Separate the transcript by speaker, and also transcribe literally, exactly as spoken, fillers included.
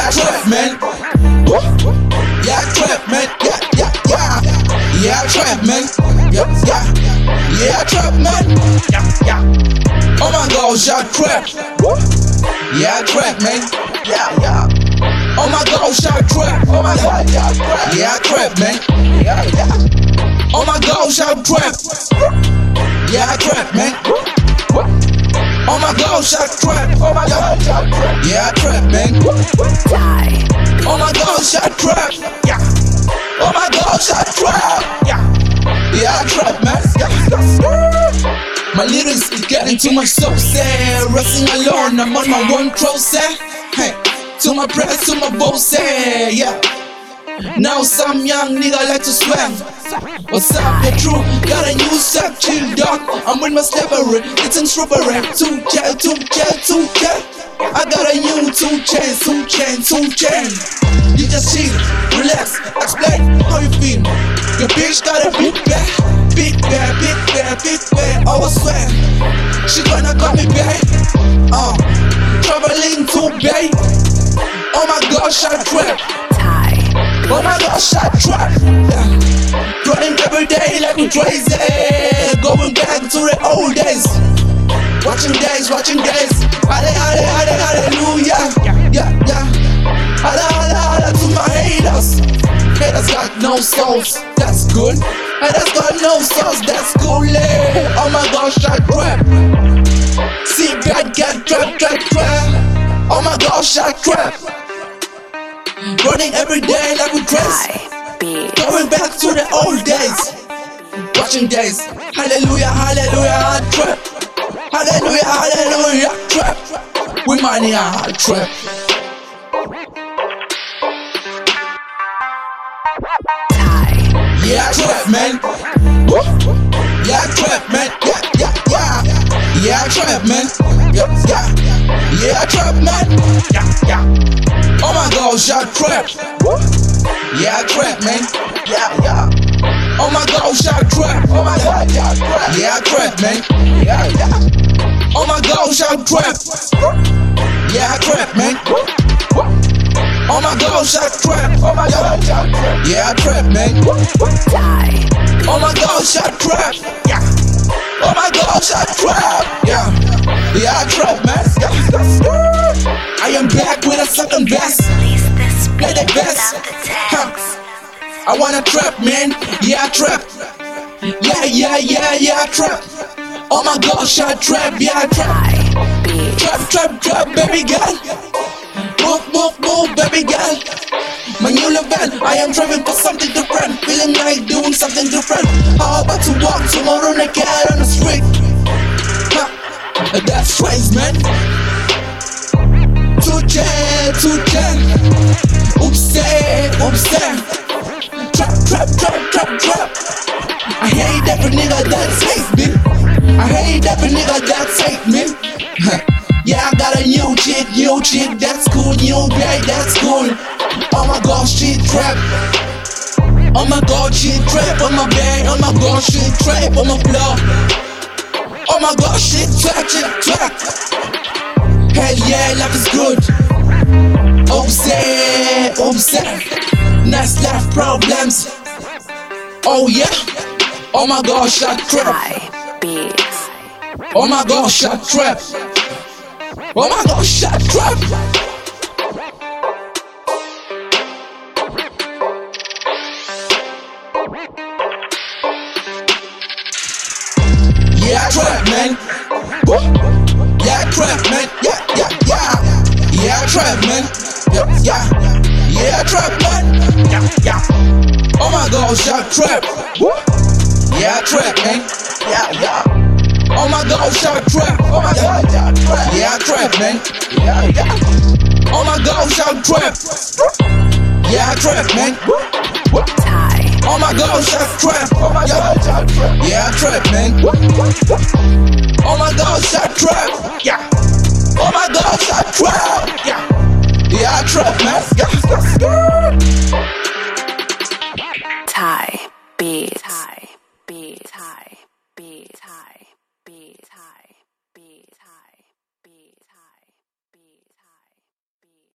Speaker 1: Yeah, trap, man. Yeah, trap, man. Yeah, yeah, yeah. Yeah, trap, man. Yeah, yeah. Yeah, trap, man. Yeah, yeah. Oh my gosh, yeah, trap. Yeah, trap, man. Yeah, yeah. Oh my gosh, yeah, trap. Oh my god, yeah, trap. Yeah, trap, man. Yeah, yeah. Oh my gosh, yeah, trap. Yeah, trap, man. Oh my gosh, I trap. Oh my gosh, I trap. Yeah, I trap, man. Oh my gosh, I trap. Yeah. Oh my gosh, I trap. Yeah. Yeah, I trap, man. Yeah. My lyrics is getting too much so sad. Resting alone, I'm on my one crochet. Hey, to my prayers, to my boss, yeah. Now some young nigga like to swam. What's up, the truth? Got a new step, chill dog. I'm with my slippery, it's in strawberry. Two chain, two chain, two chain. I got a new two chain, two chain, two chain. You just chill, relax, explain how you feel. Your bitch got a big bag, big bag, big bag, big bag. Oh, I swear, she gonna call me back. Uh, traveling to Bay. Oh my gosh, I trap. Oh my gosh, I trap. Yeah. Running every day like we crazy. Going back to the old days. Watching days, watching days. Halle, halle, halle, hallelujah. Yeah, yeah. Halle, halle, halle to my haters. Haters got no souls, that's good. Haters got no souls, that's cool. Eh. Oh my gosh, I trap. See bad, get trap, trap, trap. Oh my gosh, I trap. Running every day like we crazy. Going back to the old days. Watching days. Hallelujah, hallelujah, I trap. Hallelujah, hallelujah, trap. We money, I trap. Yeah, trap, man. Yeah, trap, man. Yeah, yeah, yeah. Yeah, trap, man. Yeah, yeah. Yeah, trap, man. Yeah, yeah. Oh my gosh, I trap. Yeah, I trap, man. Yeah, yeah. Oh my gosh, I trap. Oh my god, yeah, I trap. Yeah, I trap, man. Yeah, yeah. Oh my gosh, I trap. Yeah, I trap, man. Oh my gosh, I trap. Oh my god, yeah, I trap. Yeah, I trap, man. Oh my gosh, I trap. Yeah. Oh my gosh, I trap. Yeah. Yeah, I trap, man. Yeah. I am back with a second best. Play the best. Huh. I wanna trap, man. Yeah, I trap. Yeah, yeah, yeah, yeah, I trap. Oh my gosh, I trap. Yeah, I trap. Trap, trap, trap, baby girl. Move, move, move, baby girl. My new level, I am driving for something different. Feeling like doing something different. How about to walk tomorrow naked on the street? Huh. That's strange, man. Two chain, two chain. Oops, oops, trap, trap, trap, trap, trap. I hate every nigga that hate me. I hate every nigga that hate me. Yeah, I got a new chick, new chick, that's cool. New guy, that's cool. Oh my gosh, she trap. Oh my god, she trap on my bed. Oh my gosh, she trap on my floor. Oh my gosh, she trap, she trap. Hell yeah, life is good. Oops, yeah, oops, yeah. Nice life problems. Oh yeah. Oh my gosh, I trap. Oh my gosh, I trap. Oh my gosh, I trap. Yeah, I trap, man. Yeah, I trap, man. Yeah, yeah, yeah. Yeah, I trap, man. Yeah, yeah. Yeah, I trap, man. Yeah, yeah. Oh my gosh, I trap. Yeah, I trap, man. Yeah, yeah. Oh my gosh, I trap. Oh my god, yeah, I trap. Yeah, I trap, man. Yeah, yeah. Oh my gosh, I trap. Yeah, I trap, man. Oh my gosh, I trap. Oh my god, yeah, I trap. Yeah, I trap, man. Oh my gosh, I trap. Yeah. Oh my gosh, I trap. Yeah. Yeah, I trap, man.
Speaker 2: Ty beats. Ty beats. Ty beats. Ty beats. Ty.